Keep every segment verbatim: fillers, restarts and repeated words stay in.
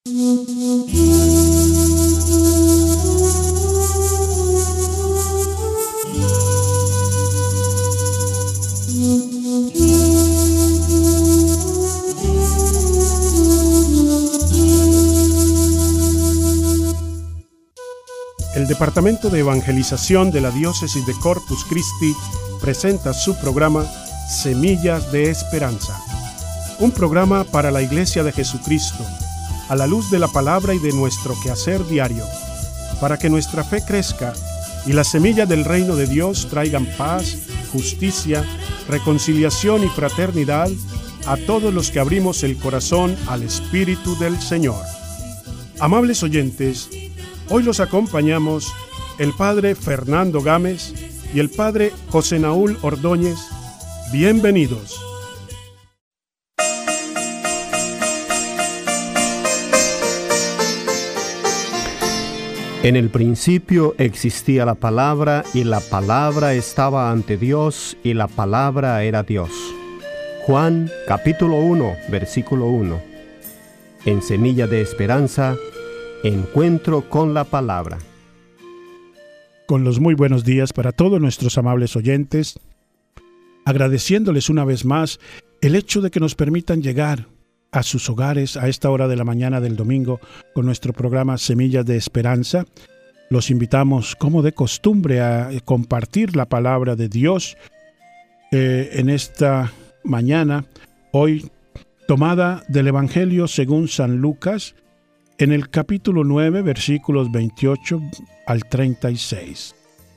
El Departamento de Evangelización de la Diócesis de Corpus Christi presenta su programa Semillas de Esperanza, un programa para la Iglesia de Jesucristo, a la luz de la palabra y de nuestro quehacer diario, para que nuestra fe crezca y las semillas del reino de Dios traigan paz, justicia, reconciliación y fraternidad a todos los que abrimos el corazón al Espíritu del Señor. Amables oyentes, hoy los acompañamos el Padre Fernando Gámez y el Padre José Naúl Ordóñez. Bienvenidos. En el principio existía la palabra, y la palabra estaba ante Dios, y la palabra era Dios. Juan capítulo uno, versículo uno. En Semilla de Esperanza, encuentro con la palabra. Con los muy buenos días para todos nuestros amables oyentes, agradeciéndoles una vez más el hecho de que nos permitan llegar a sus hogares a esta hora de la mañana del domingo con nuestro programa Semillas de Esperanza. Los invitamos, como de costumbre, a compartir la palabra de Dios eh, en esta mañana, hoy tomada del Evangelio según San Lucas, en el capítulo nueve, versículos veintiocho al treinta y seis.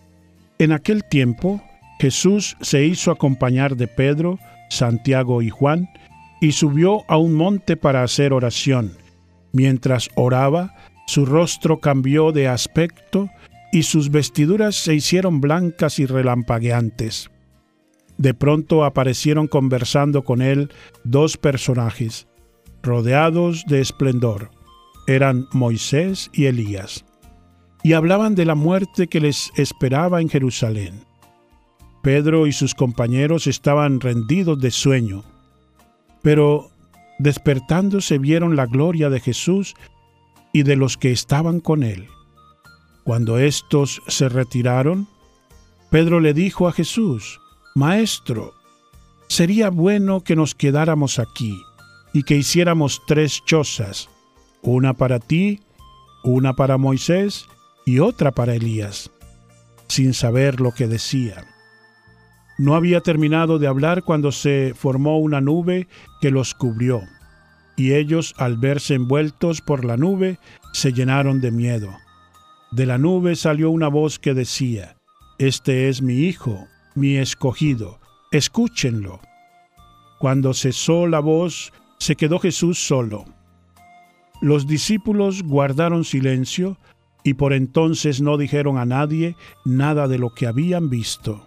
En aquel tiempo, Jesús se hizo acompañar de Pedro, Santiago y Juan, y subió a un monte para hacer oración. Mientras oraba, su rostro cambió de aspecto y sus vestiduras se hicieron blancas y relampagueantes. De pronto aparecieron conversando con él dos personajes, rodeados de esplendor. Eran Moisés y Elías, y hablaban de la muerte que les esperaba en Jerusalén. Pedro y sus compañeros estaban rendidos de sueño, pero despertándose vieron la gloria de Jesús y de los que estaban con él. Cuando éstos se retiraron, Pedro le dijo a Jesús: Maestro, sería bueno que nos quedáramos aquí y que hiciéramos tres chozas, una para ti, una para Moisés y otra para Elías, sin saber lo que decía. No había terminado de hablar cuando se formó una nube que los cubrió, y ellos, al verse envueltos por la nube, se llenaron de miedo. De la nube salió una voz que decía: Este es mi Hijo, mi escogido, escúchenlo. Cuando cesó la voz, se quedó Jesús solo. Los discípulos guardaron silencio y por entonces no dijeron a nadie nada de lo que habían visto.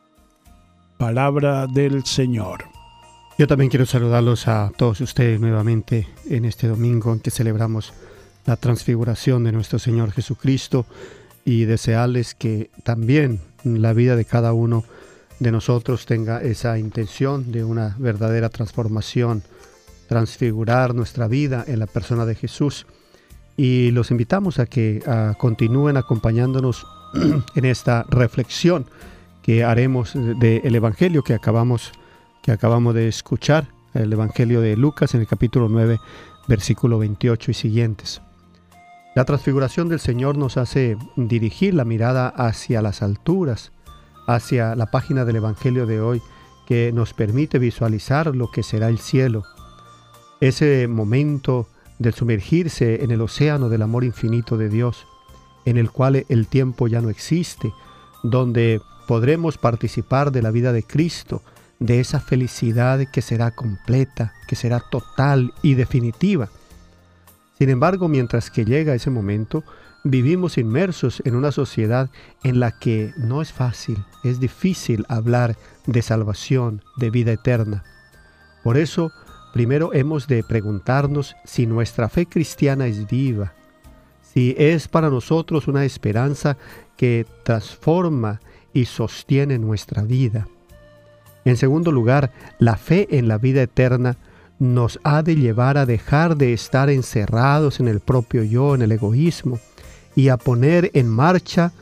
Palabra del Señor. Yo también quiero saludarlos a todos ustedes nuevamente en este domingo en que celebramos la transfiguración de nuestro Señor Jesucristo, y desearles que también la vida de cada uno de nosotros tenga esa intención de una verdadera transformación, transfigurar nuestra vida en la persona de Jesús. Y los invitamos a que a, continúen acompañándonos en esta reflexión que haremos del Evangelio que acabamos, que acabamos de escuchar, el Evangelio de Lucas en el capítulo nueve, versículo veintiocho y siguientes. La transfiguración del Señor nos hace dirigir la mirada hacia las alturas, hacia la página del Evangelio de hoy, que nos permite visualizar lo que será el cielo. Ese momento de sumergirse en el océano del amor infinito de Dios, en el cual el tiempo ya no existe, donde podremos participar de la vida de Cristo, de esa felicidad que será completa, que será total y definitiva. Sin embargo, mientras que llega ese momento, vivimos inmersos en una sociedad en la que no es fácil, es difícil hablar de salvación, de vida eterna. Por eso, primero hemos de preguntarnos si nuestra fe cristiana es viva, si es para nosotros una esperanza que transforma y sostiene nuestra vida. En segundo lugar, la fe en la vida eterna nos ha de llevar a dejar de estar encerrados en el propio yo, en el egoísmo, y a poner en marcha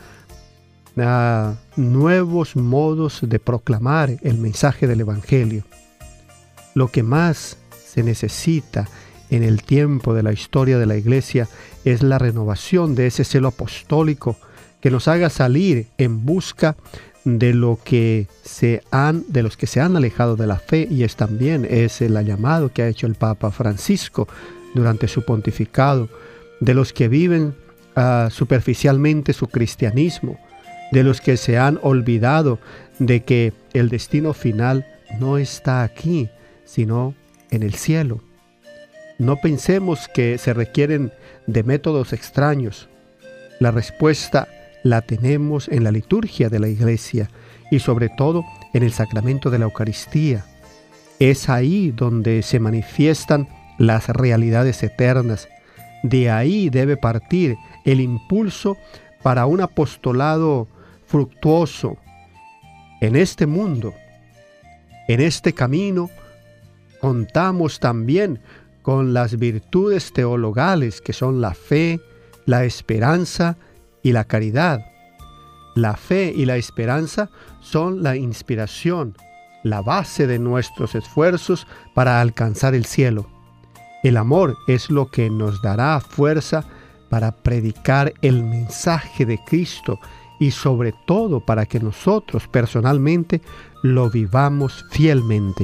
uh, nuevos modos de proclamar el mensaje del Evangelio. Lo que más se necesita en el tiempo de la historia de la Iglesia es la renovación de ese celo apostólico que nos haga salir en busca de lo que se han, de los que se han alejado de la fe, y es también es el llamado que ha hecho el Papa Francisco durante su pontificado, de los que viven uh, superficialmente su cristianismo, de los que se han olvidado de que el destino final no está aquí, sino en el cielo. No pensemos que se requieren de métodos extraños. La respuesta la tenemos en la liturgia de la Iglesia y sobre todo en el sacramento de la Eucaristía. Es ahí donde se manifiestan las realidades eternas. De ahí debe partir el impulso para un apostolado fructuoso en este mundo. En este camino contamos también con las virtudes teologales que son la fe, la esperanza y la caridad. La fe y la esperanza son la inspiración, la base de nuestros esfuerzos para alcanzar el cielo. El amor es lo que nos dará fuerza para predicar el mensaje de Cristo y sobre todo para que nosotros personalmente lo vivamos fielmente.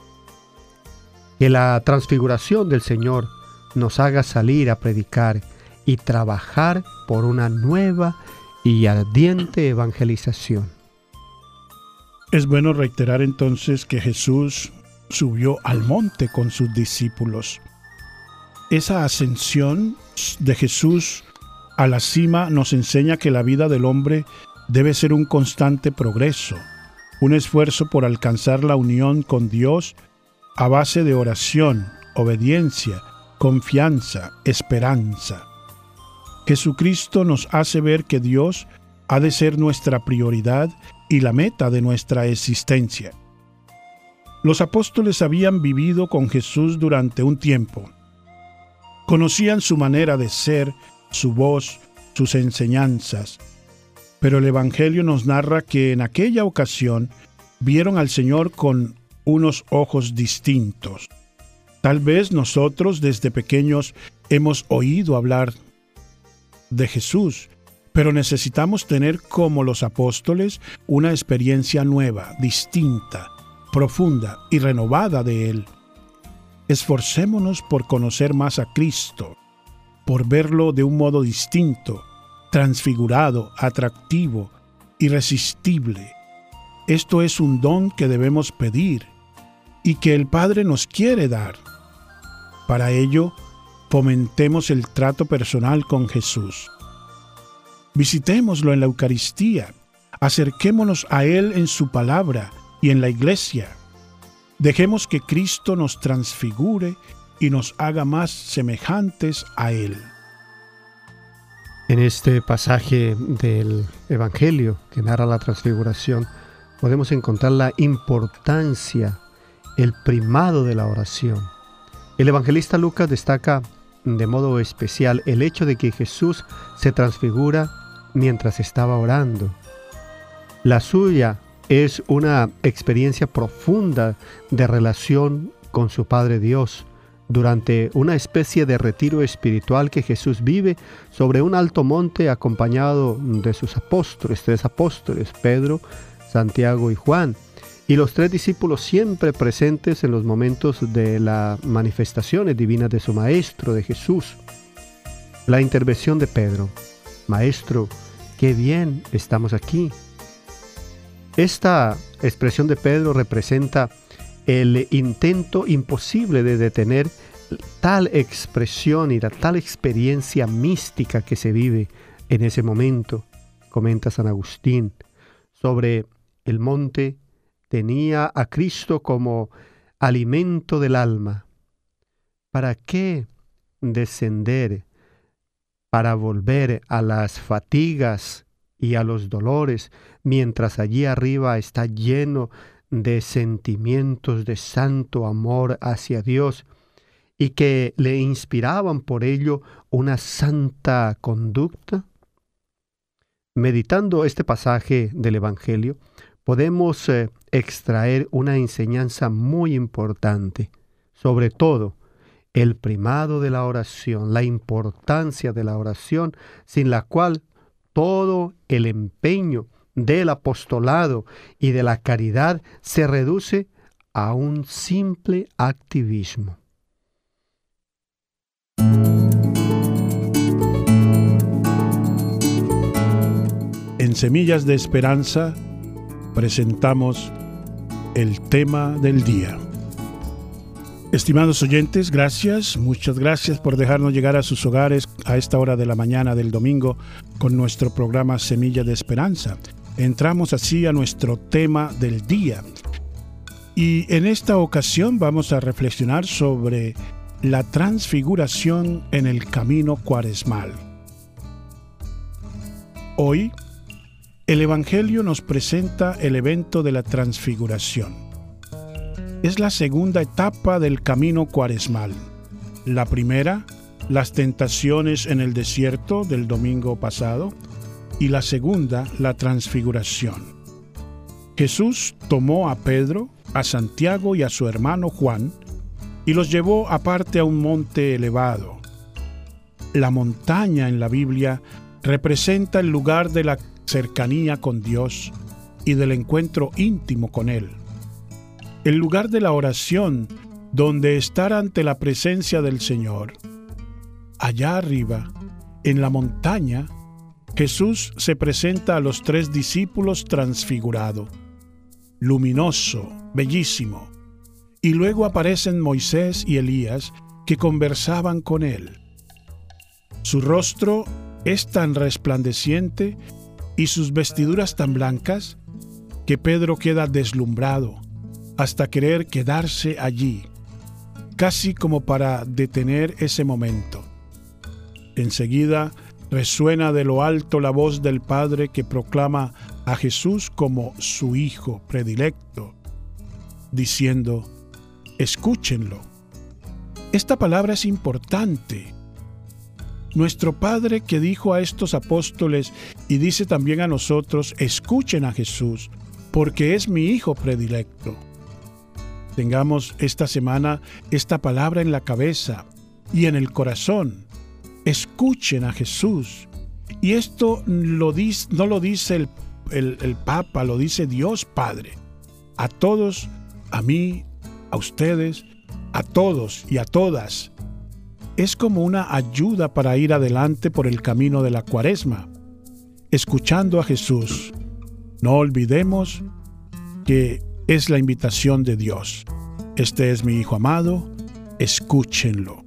Que la transfiguración del Señor nos haga salir a predicar y trabajar por una nueva y ardiente evangelización. Es bueno reiterar entonces que Jesús subió al monte con sus discípulos. Esa ascensión de Jesús a la cima nos enseña que la vida del hombre debe ser un constante progreso, un esfuerzo por alcanzar la unión con Dios a base de oración, obediencia, confianza, esperanza. Jesucristo nos hace ver que Dios ha de ser nuestra prioridad y la meta de nuestra existencia. Los apóstoles habían vivido con Jesús durante un tiempo. Conocían su manera de ser, su voz, sus enseñanzas. Pero el Evangelio nos narra que en aquella ocasión vieron al Señor con unos ojos distintos. Tal vez nosotros desde pequeños hemos oído hablar de Jesús, pero necesitamos tener como los apóstoles una experiencia nueva, distinta, profunda y renovada de Él. Esforcémonos por conocer más a Cristo, por verlo de un modo distinto, transfigurado, atractivo, irresistible. Esto es un don que debemos pedir y que el Padre nos quiere dar. Para ello, fomentemos el trato personal con Jesús. Visitémoslo en la Eucaristía, acerquémonos a Él en su palabra y en la Iglesia. Dejemos que Cristo nos transfigure y nos haga más semejantes a Él. En este pasaje del Evangelio que narra la transfiguración, podemos encontrar la importancia, el primado de la oración. El evangelista Lucas destaca de modo especial el hecho de que Jesús se transfigura mientras estaba orando. La suya es una experiencia profunda de relación con su Padre Dios, durante una especie de retiro espiritual que Jesús vive sobre un alto monte acompañado de sus apóstoles, tres apóstoles, Pedro, Santiago y Juan, y los tres discípulos siempre presentes en los momentos de las manifestaciones divinas de su Maestro, de Jesús. La intervención de Pedro: Maestro, qué bien estamos aquí. Esta expresión de Pedro representa el intento imposible de detener tal expresión y la tal experiencia mística que se vive en ese momento. Comenta San Agustín: sobre el monte tenía a Cristo como alimento del alma. ¿Para qué descender? Para volver a las fatigas y a los dolores, mientras allí arriba está lleno de sentimientos de santo amor hacia Dios y que le inspiraban por ello una santa conducta? Meditando este pasaje del Evangelio, podemos eh, extraer una enseñanza muy importante, sobre todo el primado de la oración, la importancia de la oración, sin la cual todo el empeño del apostolado y de la caridad se reduce a un simple activismo. En Semillas de Esperanza presentamos el tema del día. Estimados oyentes, gracias, muchas gracias por dejarnos llegar a sus hogares a esta hora de la mañana del domingo con nuestro programa Semilla de Esperanza. Entramos así a nuestro tema del día. Y en esta ocasión vamos a reflexionar sobre la transfiguración en el camino cuaresmal. Hoy, el Evangelio nos presenta el evento de la transfiguración. Es la segunda etapa del camino cuaresmal. La primera, las tentaciones en el desierto del domingo pasado, y la segunda, la transfiguración. Jesús tomó a Pedro, a Santiago y a su hermano Juan y los llevó aparte a un monte elevado. La montaña en la Biblia representa el lugar de la cercanía con Dios y del encuentro íntimo con Él. El lugar de la oración, donde estar ante la presencia del Señor. Allá arriba, en la montaña, Jesús se presenta a los tres discípulos transfigurado, luminoso, bellísimo, y luego aparecen Moisés y Elías que conversaban con Él. Su rostro es tan resplandeciente y sus vestiduras tan blancas que Pedro queda deslumbrado hasta querer quedarse allí, casi como para detener ese momento. Enseguida resuena de lo alto la voz del Padre que proclama a Jesús como su Hijo predilecto, diciendo: escúchenlo. Esta palabra es importante. Nuestro Padre que dijo a estos apóstoles y dice también a nosotros: escuchen a Jesús, porque es mi Hijo predilecto. Tengamos esta semana esta palabra en la cabeza y en el corazón. Escuchen a Jesús. Y esto lo dice, no lo dice el, el, el Papa, lo dice Dios Padre. A todos, a mí, a ustedes, a todos y a todas. Es como una ayuda para ir adelante por el camino de la Cuaresma, escuchando a Jesús. No olvidemos que es la invitación de Dios. Este es mi Hijo amado, escúchenlo.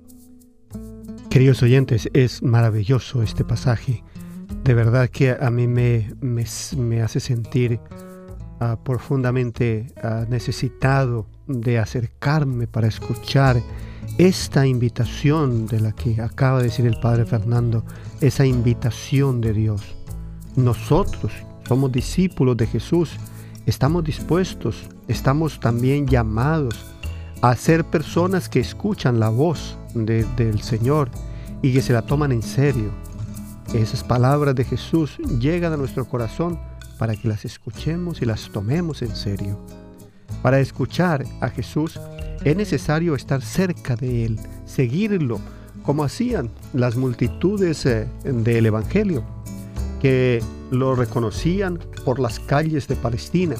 Queridos oyentes, es maravilloso este pasaje. De verdad que a mí me, me, me hace sentir uh, profundamente uh, necesitado de acercarme para escuchar esta invitación de la que acaba de decir el Padre Fernando, esa invitación de Dios. Nosotros somos discípulos de Jesús, estamos dispuestos, estamos también llamados a ser personas que escuchan la voz de, del Señor y que se la toman en serio. Esas palabras de Jesús llegan a nuestro corazón para que las escuchemos y las tomemos en serio. Para escuchar a Jesús es necesario estar cerca de Él, seguirlo, como hacían las multitudes eh, del Evangelio, que lo reconocían por las calles de Palestina.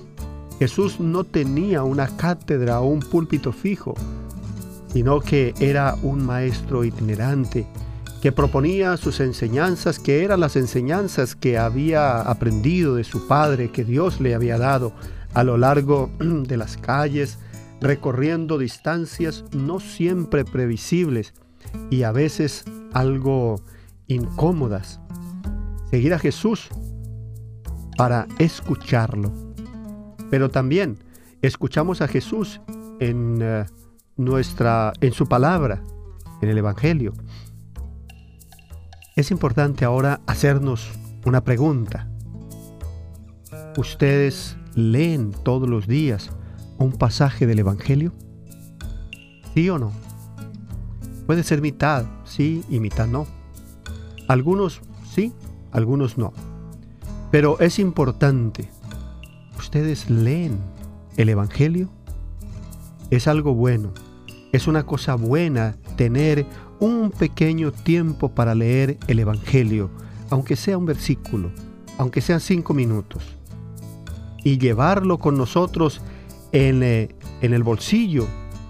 Jesús no tenía una cátedra o un púlpito fijo, sino que era un maestro itinerante que proponía sus enseñanzas, que eran las enseñanzas que había aprendido de su Padre, que Dios le había dado a lo largo de las calles, recorriendo distancias no siempre previsibles y a veces algo incómodas. Seguir a Jesús para escucharlo. Pero también escuchamos a Jesús en, uh, nuestra, en su palabra, en el Evangelio. Es importante ahora hacernos una pregunta. ¿Ustedes leen todos los días un pasaje del Evangelio? ¿Sí o no? Puede ser mitad sí y mitad no. Algunos sí, algunos no. Pero es importante. ¿Ustedes leen el Evangelio? Es algo bueno. Es una cosa buena tener un pequeño tiempo para leer el Evangelio, aunque sea un versículo, aunque sean cinco minutos, y llevarlo con nosotros en, eh, en el bolsillo,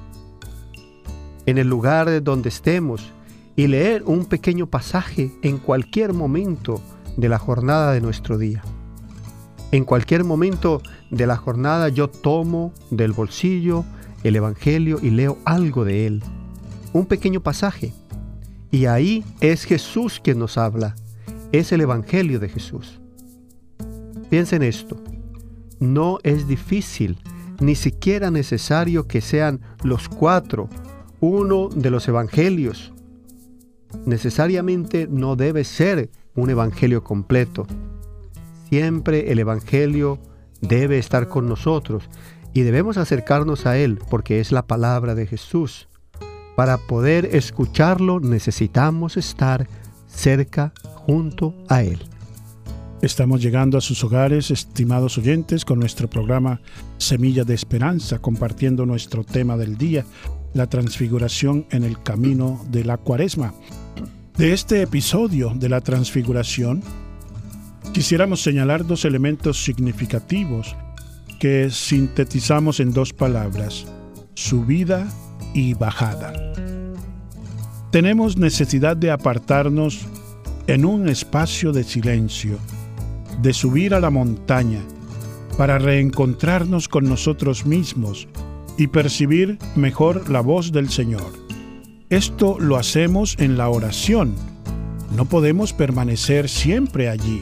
en el lugar donde estemos, y leer un pequeño pasaje en cualquier momento de la jornada de nuestro día. En cualquier momento de la jornada yo tomo del bolsillo el Evangelio y leo algo de él, un pequeño pasaje. Y ahí es Jesús quien nos habla, es el Evangelio de Jesús. Piensen esto, no es difícil, ni siquiera necesario que sean los cuatro, uno de los Evangelios. Necesariamente no debe ser un Evangelio completo. Siempre el Evangelio debe estar con nosotros y debemos acercarnos a él porque es la palabra de Jesús. Para poder escucharlo necesitamos estar cerca, junto a él. Estamos llegando a sus hogares, estimados oyentes, con nuestro programa Semilla de Esperanza, compartiendo nuestro tema del día, la transfiguración en el camino de la Cuaresma. De este episodio de la transfiguración, quisiéramos señalar dos elementos significativos que sintetizamos en dos palabras: subida y bajada. Tenemos necesidad de apartarnos en un espacio de silencio, de subir a la montaña para reencontrarnos con nosotros mismos y percibir mejor la voz del Señor. Esto lo hacemos en la oración. No podemos permanecer siempre allí.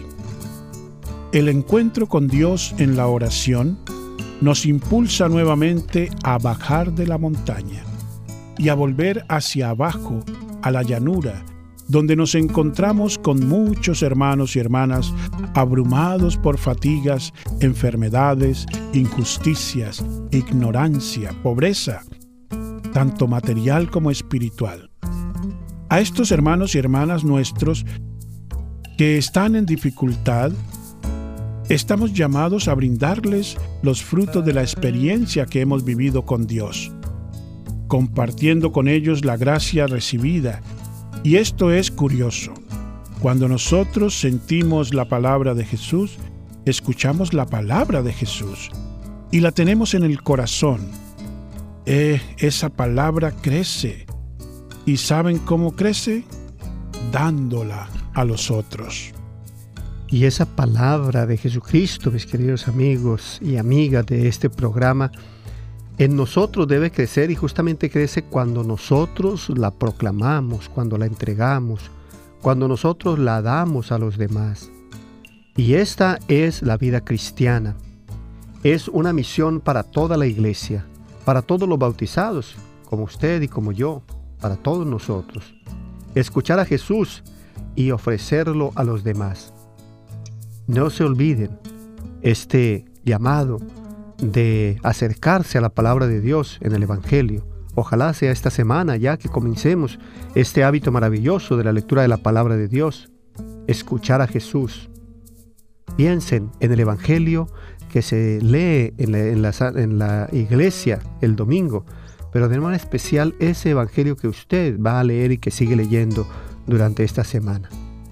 El encuentro con Dios en la oración nos impulsa nuevamente a bajar de la montaña y a volver hacia abajo, a la llanura, donde nos encontramos con muchos hermanos y hermanas abrumados por fatigas, enfermedades, injusticias, ignorancia, pobreza, tanto material como espiritual. A estos hermanos y hermanas nuestros que están en dificultad, estamos llamados a brindarles los frutos de la experiencia que hemos vivido con Dios, compartiendo con ellos la gracia recibida. Y esto es curioso. Cuando nosotros sentimos la palabra de Jesús, escuchamos la palabra de Jesús y la tenemos en el corazón. Eh, esa palabra crece. ¿Y saben cómo crece? Dándola a los otros. Y esa palabra de Jesucristo, mis queridos amigos y amigas de este programa, en nosotros debe crecer, y justamente crece cuando nosotros la proclamamos, cuando la entregamos, cuando nosotros la damos a los demás. Y esta es la vida cristiana. Es una misión para toda la iglesia, para todos los bautizados, como usted y como yo, para todos nosotros. Escuchar a Jesús y ofrecerlo a los demás. No se olviden este llamado de acercarse a la palabra de Dios en el Evangelio. Ojalá sea esta semana ya que comencemos este hábito maravilloso de la lectura de la palabra de Dios. Escuchar a Jesús. Piensen en el Evangelio que se lee en la, en la, en la iglesia el domingo, pero de manera especial ese Evangelio que usted va a leer y que sigue leyendo durante esta semana.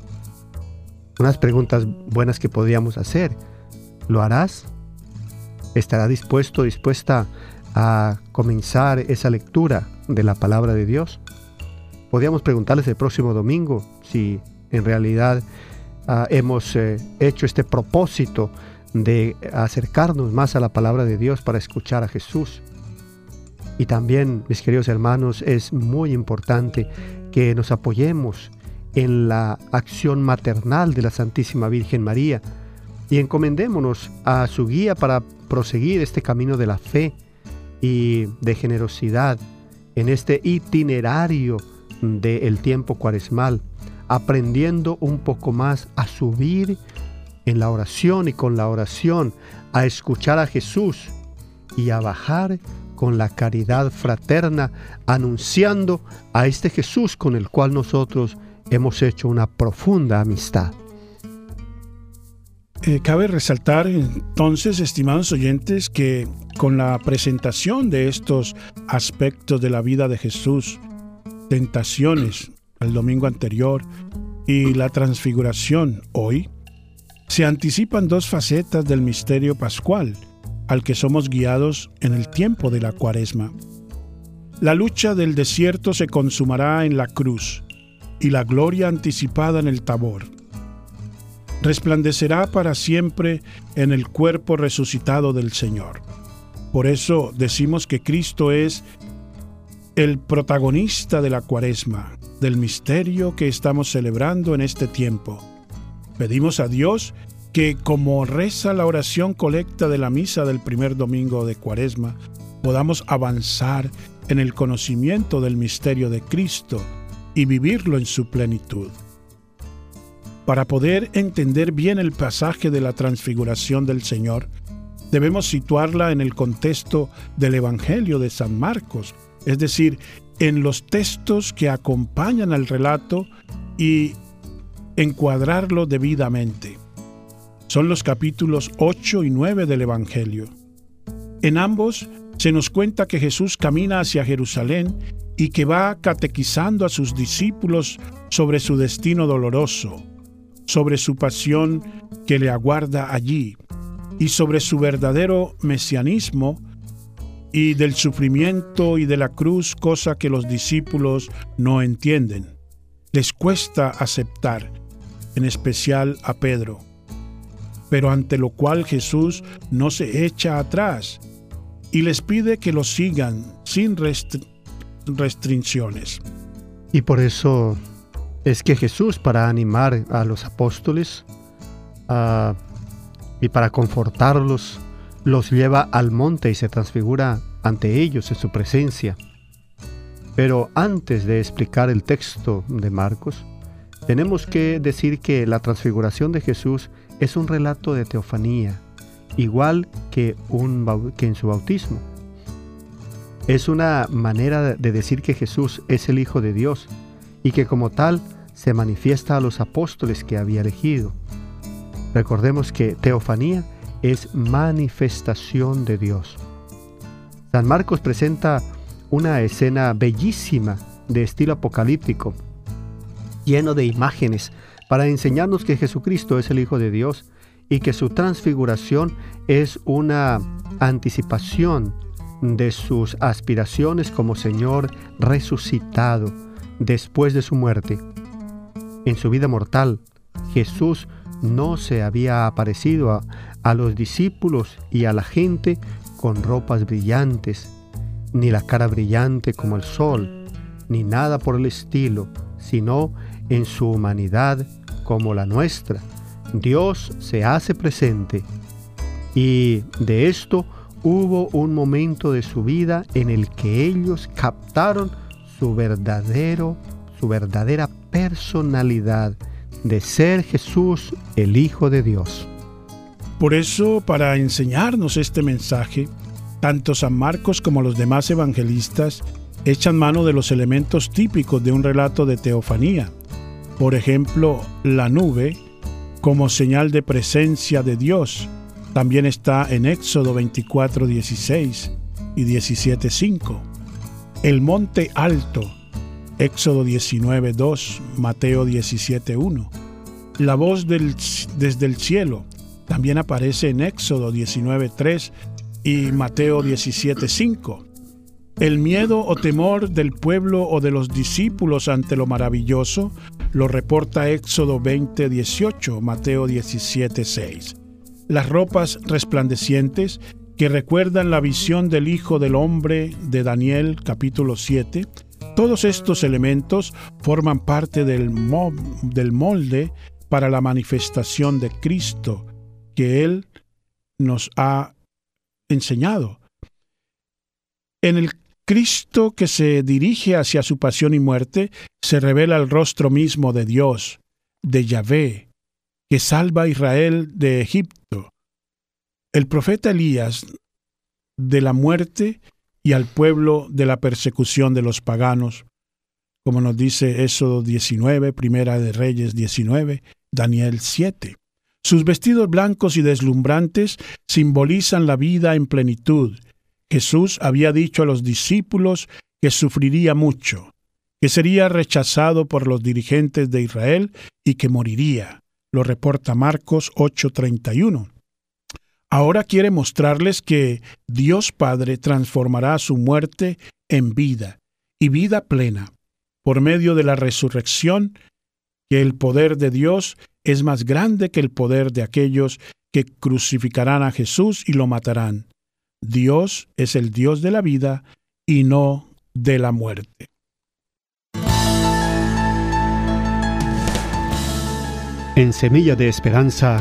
Unas preguntas buenas que podríamos hacer. ¿Lo harás? ¿Estará dispuesto, dispuesta a comenzar esa lectura de la palabra de Dios? Podríamos preguntarles el próximo domingo si en realidad uh, hemos eh, hecho este propósito de acercarnos más a la palabra de Dios para escuchar a Jesús. Y también, mis queridos hermanos, es muy importante que nos apoyemos en la acción maternal de la Santísima Virgen María y encomendémonos a su guía para proseguir este camino de la fe y de generosidad en este itinerario del tiempo cuaresmal, aprendiendo un poco más a subir en la oración y con la oración a escuchar a Jesús y a bajar con la caridad fraterna, anunciando a este Jesús con el cual nosotros hemos hecho una profunda amistad. Eh, cabe resaltar entonces, estimados oyentes, que con la presentación de estos aspectos de la vida de Jesús, tentaciones el domingo anterior y la transfiguración hoy, se anticipan dos facetas del misterio pascual al que somos guiados en el tiempo de la Cuaresma. La lucha del desierto se consumará en la cruz y la gloria anticipada en el Tabor. Resplandecerá para siempre en el cuerpo resucitado del Señor. Por eso decimos que Cristo es el protagonista de la Cuaresma, del misterio que estamos celebrando en este tiempo. Pedimos a Dios que, como reza la oración colecta de la misa del primer domingo de Cuaresma, podamos avanzar en el conocimiento del misterio de Cristo y vivirlo en su plenitud. Para poder entender bien el pasaje de la transfiguración del Señor, debemos situarla en el contexto del Evangelio de San Marcos, es decir, en los textos que acompañan al relato y encuadrarlo debidamente. Son los capítulos ocho y nueve del Evangelio. En ambos se nos cuenta que Jesús camina hacia Jerusalén y que va catequizando a sus discípulos sobre su destino doloroso, sobre su pasión que le aguarda allí y sobre su verdadero mesianismo y del sufrimiento y de la cruz, cosa que los discípulos no entienden. Les cuesta aceptar, en especial a Pedro, pero ante lo cual Jesús no se echa atrás y les pide que lo sigan sin restri- restricciones. Y por eso es que Jesús, para animar a los apóstoles uh, y para confortarlos, los lleva al monte y se transfigura ante ellos en su presencia. Pero antes de explicar el texto de Marcos, tenemos que decir que la transfiguración de Jesús es un relato de teofanía, igual que, un, que en su bautismo. Es una manera de decir que Jesús es el Hijo de Dios y que como tal se manifiesta a los apóstoles que había elegido. Recordemos que teofanía es manifestación de Dios. San Marcos presenta una escena bellísima de estilo apocalíptico, lleno de imágenes, para enseñarnos que Jesucristo es el Hijo de Dios y que su transfiguración es una anticipación de sus aspiraciones como Señor resucitado después de su muerte. En su vida mortal, Jesús no se había aparecido a, a los discípulos y a la gente con ropas brillantes, ni la cara brillante como el sol, ni nada por el estilo, sino en su humanidad como la nuestra. Dios se hace presente, y de esto hubo un momento de su vida en el que ellos captaron su verdadero, su verdadera personalidad de ser Jesús, el Hijo de Dios. Por eso, para enseñarnos este mensaje, tanto San Marcos como los demás evangelistas echan mano de los elementos típicos de un relato de teofanía. Por ejemplo, la nube como señal de presencia de Dios. También está en Éxodo veinticuatro, dieciséis y diecisiete, cinco. El monte alto, Éxodo diecinueve, dos, Mateo diecisiete, uno. La voz del, desde el cielo también aparece en Éxodo diecinueve, tres y Mateo diecisiete, cinco. El miedo o temor del pueblo o de los discípulos ante lo maravilloso lo reporta Éxodo veinte, dieciocho, Mateo diecisiete, seis. Las ropas resplandecientes que recuerdan la visión del Hijo del Hombre de Daniel capítulo siete, todos estos elementos forman parte del, mo- del molde para la manifestación de Cristo que Él nos ha enseñado. En el Cristo que se dirige hacia su pasión y muerte se revela el rostro mismo de Dios, de Yahvé, que salva a Israel de Egipto, el profeta Elías de la muerte y al pueblo de la persecución de los paganos, como nos dice Éxodo diecinueve, Primera de Reyes diecinueve, Daniel siete. Sus vestidos blancos y deslumbrantes simbolizan la vida en plenitud. Jesús había dicho a los discípulos que sufriría mucho, que sería rechazado por los dirigentes de Israel y que moriría. Lo reporta Marcos ocho treinta y uno. Ahora quiere mostrarles que Dios Padre transformará su muerte en vida, y vida plena, por medio de la resurrección, que el poder de Dios es más grande que el poder de aquellos que crucificarán a Jesús y lo matarán. Dios es el Dios de la vida y no de la muerte. En Semilla de Esperanza,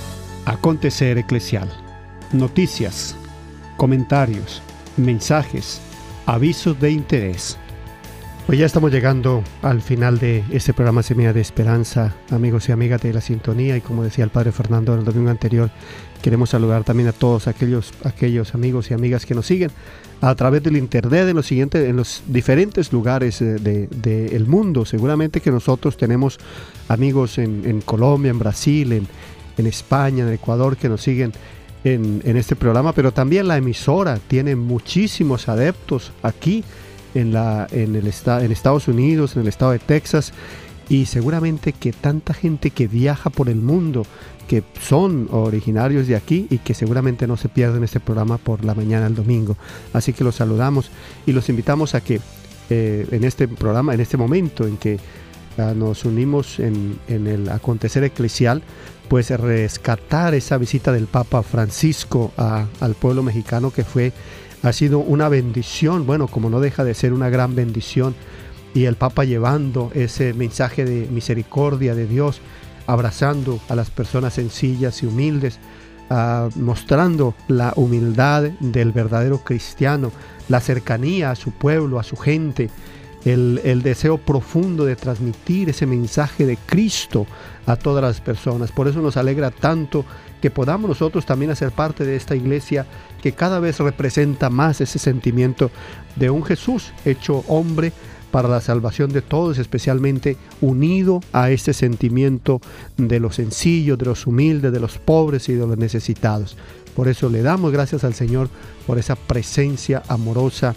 acontecer eclesial. Noticias, comentarios, mensajes, avisos de interés. Pues ya estamos llegando al final de este programa Semilla de Esperanza, amigos y amigas de la sintonía, y como decía el Padre Fernando en el domingo anterior, queremos saludar también a todos aquellos, aquellos amigos y amigas que nos siguen a través del internet en los, siguientes, en los diferentes lugares del de, de el mundo. Seguramente que nosotros tenemos amigos en, en Colombia, en Brasil, en, en España, en Ecuador, que nos siguen en, en este programa, pero también la emisora tiene muchísimos adeptos aquí en, la, en, el esta, en Estados Unidos, en el estado de Texas, y seguramente que tanta gente que viaja por el mundo, que son originarios de aquí y que seguramente no se pierden este programa por la mañana el domingo. Así que los saludamos y los invitamos a que eh, en este programa, en este momento en que uh, nos unimos en, en el acontecer eclesial, pues rescatar esa visita del Papa Francisco a, al pueblo mexicano, que fue, ha sido una bendición, bueno, como no deja de ser una gran bendición, y el Papa llevando ese mensaje de misericordia de Dios, abrazando a las personas sencillas y humildes, uh, mostrando la humildad del verdadero cristiano, la cercanía a su pueblo, a su gente, el, el deseo profundo de transmitir ese mensaje de Cristo a todas las personas. Por eso nos alegra tanto que podamos nosotros también hacer parte de esta iglesia que cada vez representa más ese sentimiento de un Jesús hecho hombre para la salvación de todos, especialmente unido a este sentimiento de los sencillos, de los humildes, de los pobres y de los necesitados. Por eso le damos gracias al Señor por esa presencia amorosa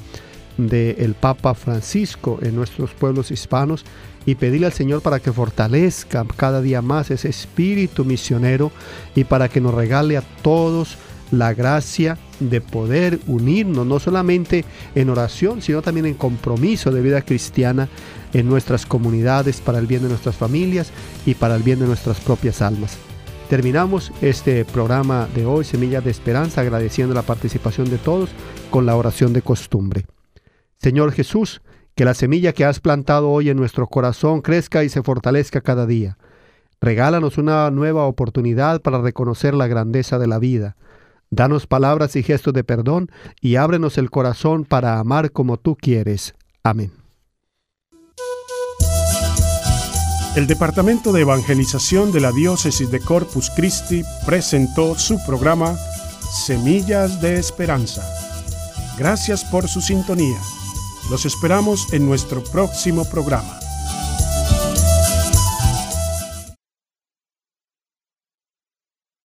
del Papa Francisco en nuestros pueblos hispanos, y pedirle al Señor para que fortalezca cada día más ese espíritu misionero y para que nos regale a todos la gracia de poder unirnos, no solamente en oración, sino también en compromiso de vida cristiana en nuestras comunidades, para el bien de nuestras familias y para el bien de nuestras propias almas. Terminamos este programa de hoy, Semillas de Esperanza, agradeciendo la participación de todos con la oración de costumbre. Señor Jesús, que la semilla que has plantado hoy en nuestro corazón crezca y se fortalezca cada día. Regálanos una nueva oportunidad para reconocer la grandeza de la vida. Danos palabras y gestos de perdón y ábrenos el corazón para amar como tú quieres. Amén. El Departamento de Evangelización de la Diócesis de Corpus Christi presentó su programa Semillas de Esperanza. Gracias por su sintonía. Los esperamos en nuestro próximo programa.